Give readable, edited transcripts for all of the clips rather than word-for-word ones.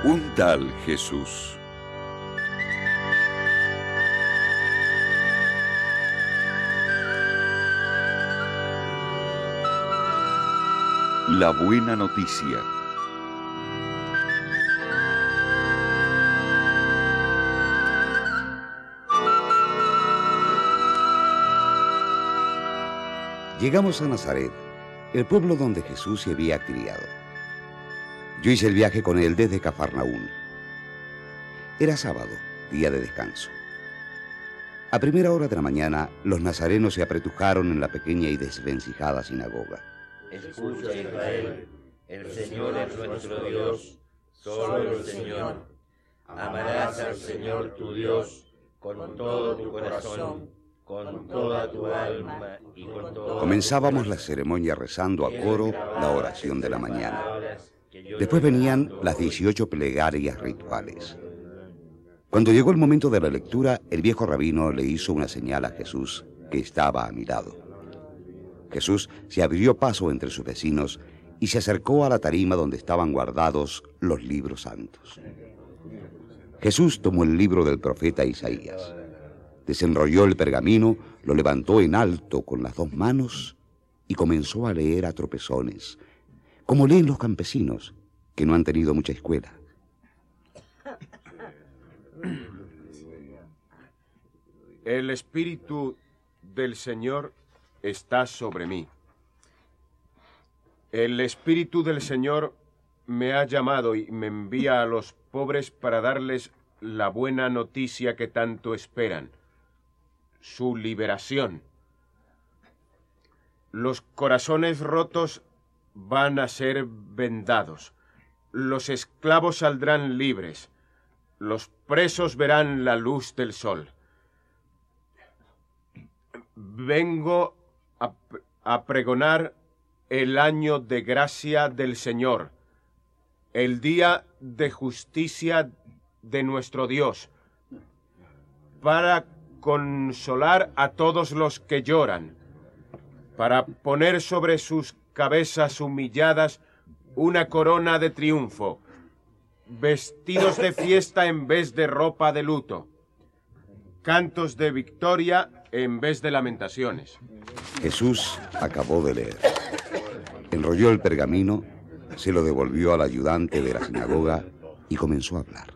Un tal Jesús. La buena noticia. Llegamos a Nazaret, el pueblo donde Jesús se había criado. Yo hice el viaje con él desde Cafarnaún. Era sábado, día de descanso. A primera hora de la mañana, los nazarenos se apretujaron en la pequeña y desvencijada sinagoga. Escucha, Israel, el Señor es nuestro Dios, solo el Señor. Amarás al Señor tu Dios con todo tu corazón, con toda tu alma y con todo. Comenzábamos la ceremonia rezando a coro la oración de la mañana. Después venían las 18 plegarias rituales. Cuando llegó el momento de la lectura, el viejo rabino le hizo una señal a Jesús, que estaba a mi lado. Jesús se abrió paso entre sus vecinos y se acercó a la tarima donde estaban guardados los libros santos. Jesús tomó el libro del profeta Isaías, desenrolló el pergamino, lo levantó en alto con las dos manos y comenzó a leer a tropezones, como leen los campesinos, que no han tenido mucha escuela. El Espíritu del Señor está sobre mí. El Espíritu del Señor me ha llamado y me envía a los pobres para darles la buena noticia que tanto esperan, su liberación. Los corazones rotos van a ser vendados, los esclavos saldrán libres, los presos verán la luz del sol. Vengo a pregonar el año de gracia del Señor, el día de justicia de nuestro Dios, para consolar a todos los que lloran, para poner sobre sus cabezas humilladas una corona de triunfo, vestidos de fiesta en vez de ropa de luto, cantos de victoria en vez de lamentaciones. Jesús acabó de leer. Enrolló el pergamino, se lo devolvió al ayudante de la sinagoga y comenzó a hablar.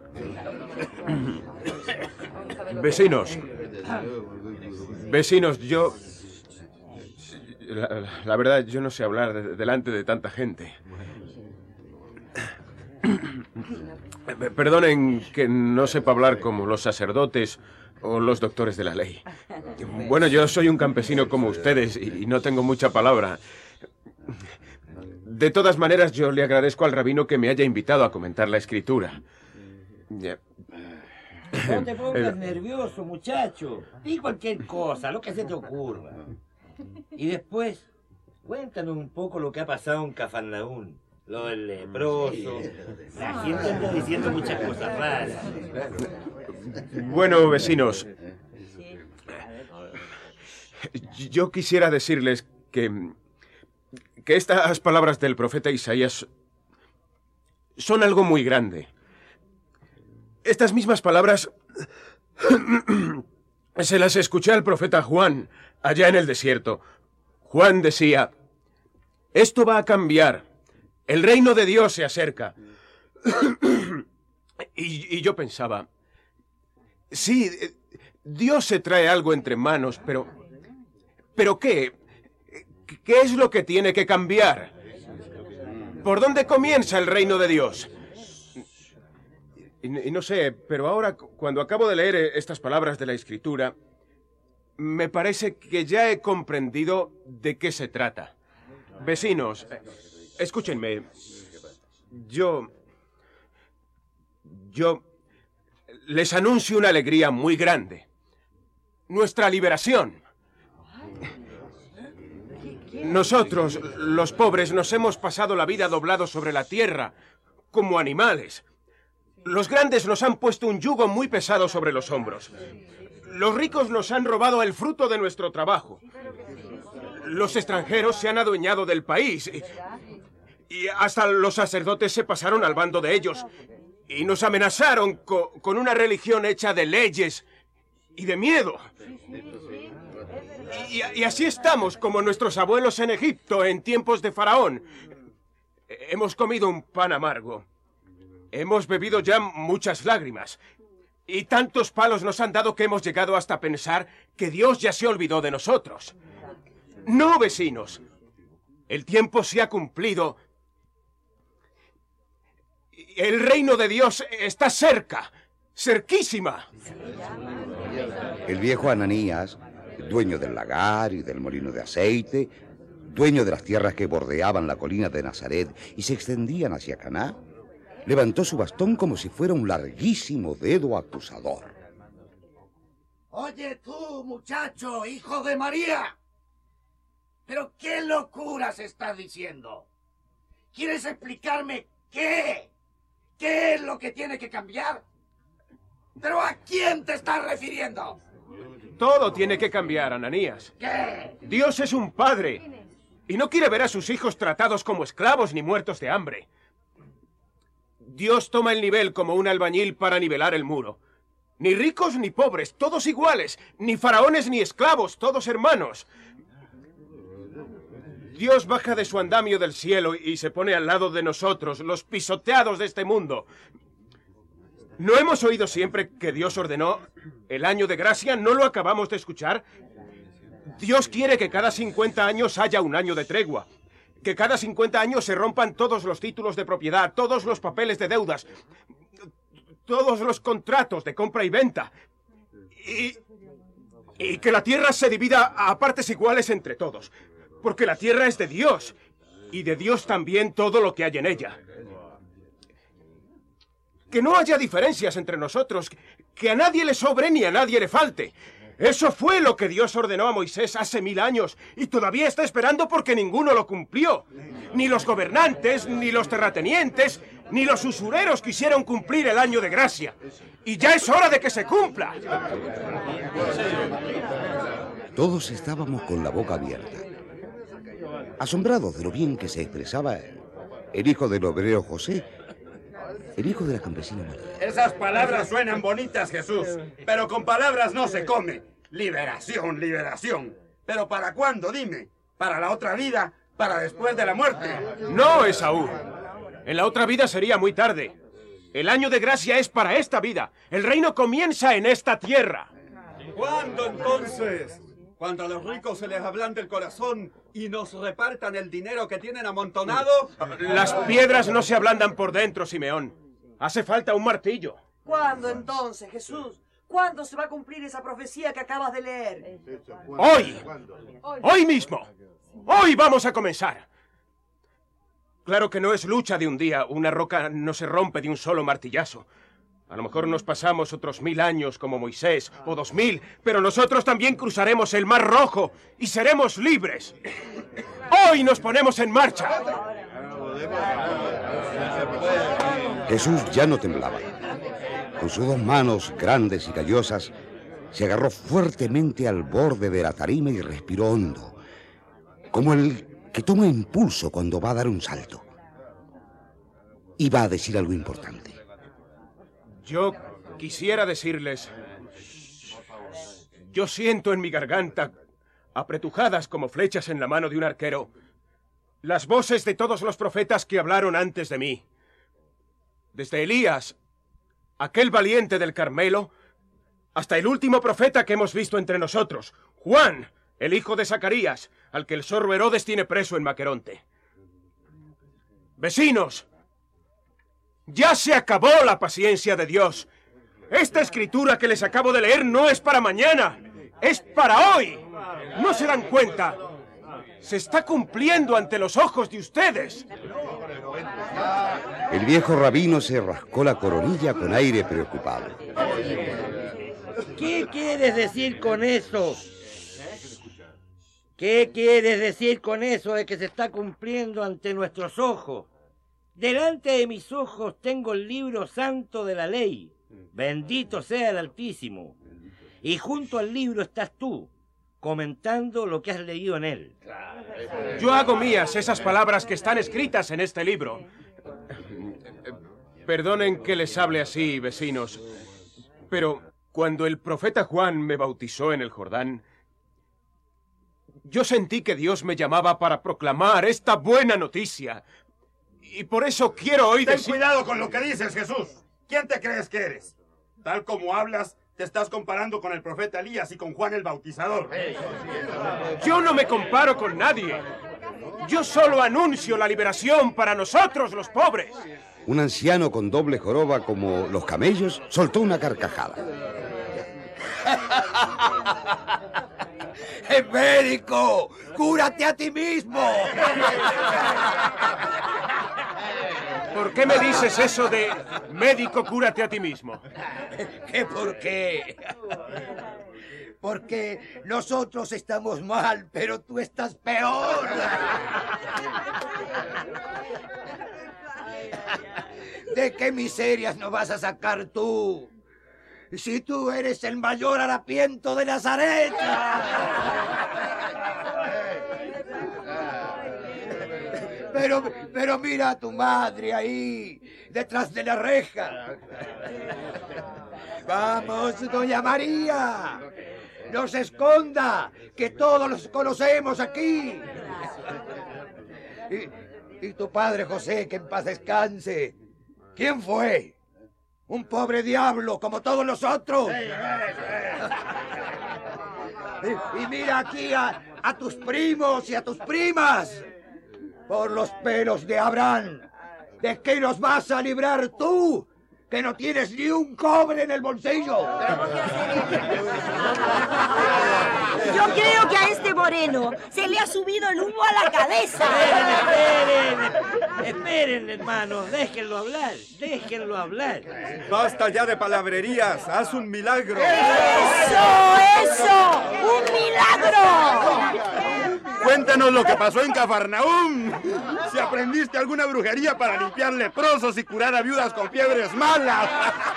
Vecinos, yo... La verdad, yo no sé hablar delante de tanta gente. Perdonen que no sepa hablar como los sacerdotes o los doctores de la ley. Bueno, yo soy un campesino como ustedes y no tengo mucha palabra. De todas maneras, yo le agradezco al rabino que me haya invitado a comentar la escritura. No te pongas nervioso, muchacho. Di cualquier cosa, lo que se te ocurra. Y después, cuéntanos un poco lo que ha pasado en Cafarnaún. Lo del leproso. La gente anda diciendo muchas cosas raras. Bueno, vecinos, yo quisiera decirles que estas palabras del profeta Isaías son algo muy grande. Estas mismas palabras se las escuché al profeta Juan allá en el desierto. Juan decía: esto va a cambiar, el reino de Dios se acerca. Y yo pensaba, sí, Dios se trae algo entre manos, pero ¿qué? ¿Qué es lo que tiene que cambiar? ¿Por dónde comienza el reino de Dios? Y no sé, pero ahora, cuando acabo de leer estas palabras de la Escritura, me parece que ya he comprendido de qué se trata. Vecinos, escúchenme. Yo les anuncio una alegría muy grande. Nuestra liberación. Nosotros, los pobres, nos hemos pasado la vida doblados sobre la tierra, como animales. Los grandes nos han puesto un yugo muy pesado sobre los hombros. Los ricos nos han robado el fruto de nuestro trabajo. Los extranjeros se han adueñado del país. Y hasta los sacerdotes se pasaron al bando de ellos. Y nos amenazaron con una religión hecha de leyes y de miedo. Y así estamos, como nuestros abuelos en Egipto, en tiempos de Faraón. Hemos comido un pan amargo. Hemos bebido ya muchas lágrimas. Y tantos palos nos han dado que hemos llegado hasta pensar que Dios ya se olvidó de nosotros. No, vecinos. El tiempo se ha cumplido. El reino de Dios está cerca, cerquísima. El viejo Ananías, dueño del lagar y del molino de aceite, dueño de las tierras que bordeaban la colina de Nazaret y se extendían hacia Caná, levantó su bastón como si fuera un larguísimo dedo acusador. Oye tú, muchacho, hijo de María. ¿Pero qué locuras estás diciendo? ¿Quieres explicarme qué? ¿Qué es lo que tiene que cambiar? ¿Pero a quién te estás refiriendo? Todo tiene que cambiar, Ananías. ¿Qué? Dios es un padre y no quiere ver a sus hijos tratados como esclavos ni muertos de hambre. Dios toma el nivel como un albañil para nivelar el muro. Ni ricos ni pobres, todos iguales. Ni faraones ni esclavos, todos hermanos. Dios baja de su andamio del cielo y se pone al lado de nosotros, los pisoteados de este mundo. ¿No hemos oído siempre que Dios ordenó el año de gracia? ¿No lo acabamos de escuchar? Dios quiere que cada 50 años haya un año de tregua. Que cada 50 años se rompan todos los títulos de propiedad, todos los papeles de deudas, todos los contratos de compra y venta. Y que la tierra se divida a partes iguales entre todos. Porque la tierra es de Dios, y de Dios también todo lo que hay en ella. Que no haya diferencias entre nosotros, que a nadie le sobre ni a nadie le falte. Eso fue lo que Dios ordenó a Moisés hace 1000 años, y todavía está esperando porque ninguno lo cumplió. Ni los gobernantes, ni los terratenientes, ni los usureros quisieron cumplir el año de gracia. Y ya es hora de que se cumpla. Todos estábamos con la boca abierta, asombrados de lo bien que se expresaba el hijo del obrero José, el hijo de la campesina María. Esas palabras suenan bonitas, Jesús, pero con palabras no se come. Liberación, liberación. ¿Pero para cuándo, dime? ¿Para la otra vida? ¿Para después de la muerte? No, Esaú. En la otra vida sería muy tarde. El año de gracia es para esta vida. El reino comienza en esta tierra. ¿Cuándo entonces? Cuando a los ricos se les ablande el corazón y nos repartan el dinero que tienen amontonado. Las piedras no se ablandan por dentro, Simeón. Hace falta un martillo. ¿Cuándo entonces, Jesús? ¿Cuándo se va a cumplir esa profecía que acabas de leer? Hoy. Hoy mismo. Hoy vamos a comenzar. Claro que no es lucha de un día. Una roca no se rompe de un solo martillazo. A lo mejor nos pasamos otros 1000 años como Moisés, o 2000, pero nosotros también cruzaremos el Mar Rojo y seremos libres. Hoy nos ponemos en marcha. Jesús ya no temblaba. Con sus 2 manos grandes y callosas, se agarró fuertemente al borde de la tarima y respiró hondo, como el que toma impulso cuando va a dar un salto. Iba a decir algo importante. Yo quisiera decirles, yo siento en mi garganta, apretujadas como flechas en la mano de un arquero, las voces de todos los profetas que hablaron antes de mí. Desde Elías, aquel valiente del Carmelo, hasta el último profeta que hemos visto entre nosotros, Juan, el hijo de Zacarías, al que el zorro Herodes tiene preso en Maqueronte. Vecinos, ya se acabó la paciencia de Dios. Esta escritura que les acabo de leer no es para mañana, es para hoy. ¿No se dan cuenta? Se está cumpliendo ante los ojos de ustedes. El viejo rabino se rascó la coronilla con aire preocupado. ¿Qué quieres decir con eso? ¿Qué quieres decir con eso de que se está cumpliendo ante nuestros ojos? Delante de mis ojos tengo el libro santo de la ley. Bendito sea el Altísimo. Y junto al libro estás tú, comentando lo que has leído en él. Yo hago mías esas palabras que están escritas en este libro. Perdonen que les hable así, vecinos, pero cuando el profeta Juan me bautizó en el Jordán, yo sentí que Dios me llamaba para proclamar esta buena noticia. Y por eso quiero hoy decir... Ten cuidado con lo que dices, Jesús. ¿Quién te crees que eres? Tal como hablas, te estás comparando con el profeta Elías y con Juan el Bautizador. Yo no me comparo con nadie. Yo solo anuncio la liberación para nosotros, los pobres. Un anciano con doble joroba como los camellos soltó una carcajada. ¡Médico! ¡Cúrate a ti mismo! ¿Por qué me dices eso de médico, cúrate a ti mismo? ¿Qué por qué? Porque nosotros estamos mal, pero tú estás peor. ¿De qué miserias nos vas a sacar tú? Si tú eres el mayor harapiento de Nazaret. Pero mira a tu madre ahí, detrás de la reja. Vamos, doña María. No se esconda, que todos los conocemos aquí. Y tu padre José, que en paz descanse. ¿Quién fue? Un pobre diablo, como todos nosotros. Y mira aquí a tus primos y a tus primas. Por los pelos de Abraham, ¿de qué nos vas a librar tú? Que no tienes ni un cobre en el bolsillo. Yo creo que a este moreno se le ha subido el humo a la cabeza. Esperen, hermanos, déjenlo hablar. Basta ya de palabrerías, haz un milagro. ¡Eso! ¡Un milagro! Cuéntanos lo que pasó en Cafarnaúm. Si aprendiste alguna brujería para limpiar leprosos y curar a viudas con fiebres malas.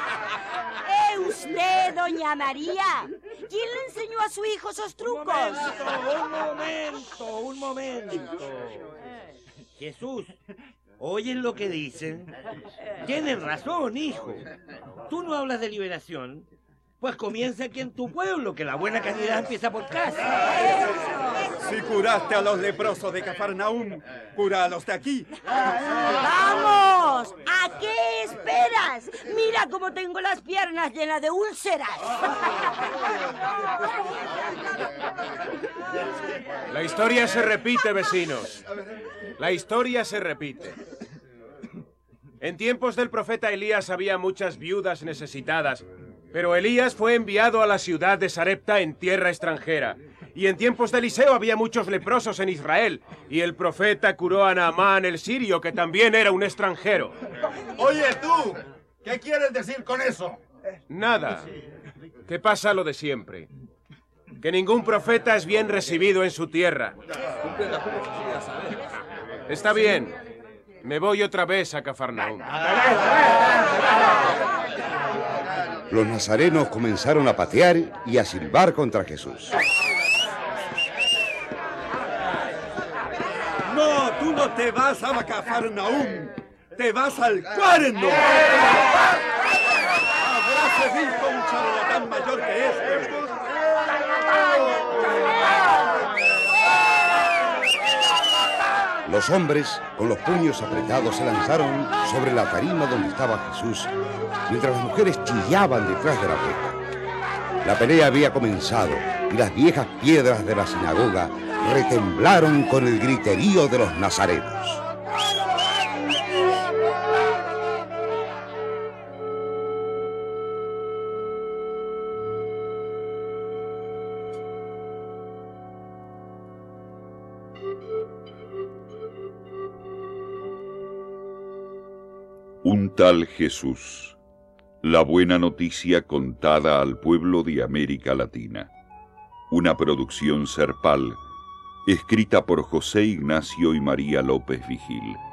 Usted, doña María. ¿Quién le enseñó a su hijo esos trucos? Un momento. Jesús, ¿oyen lo que dicen? Tienen razón, hijo. Tú no hablas de liberación. Pues comienza aquí en tu pueblo, que la buena caridad empieza por casa. Si curaste a los leprosos de Cafarnaúm, cura a los de aquí. ¡Vamos! ¿A qué esperas? Mira cómo tengo las piernas llenas de úlceras. La historia se repite, vecinos. La historia se repite. En tiempos del profeta Elías había muchas viudas necesitadas, pero Elías fue enviado a la ciudad de Sarepta en tierra extranjera. Y en tiempos de Eliseo había muchos leprosos en Israel, y el profeta curó a Naamán el sirio, que también era un extranjero. Oye tú, ¿qué quieres decir con eso? Nada. Que pasa lo de siempre. Que ningún profeta es bien recibido en su tierra. Está bien. Me voy otra vez a Cafarnaúm. Los nazarenos comenzaron a patear y a silbar contra Jesús. No, tú no te vas a Cafarnaúm, te vas al cuerno. Habráse visto un charlatán mayor que este. Los hombres, con los puños apretados, se lanzaron sobre la tarima donde estaba Jesús, mientras las mujeres chillaban detrás de la reja. La pelea había comenzado y las viejas piedras de la sinagoga retemblaron con el griterío de los nazarenos. Un tal Jesús. La buena noticia contada al pueblo de América Latina. Una producción Serpal, escrita por José Ignacio y María López Vigil.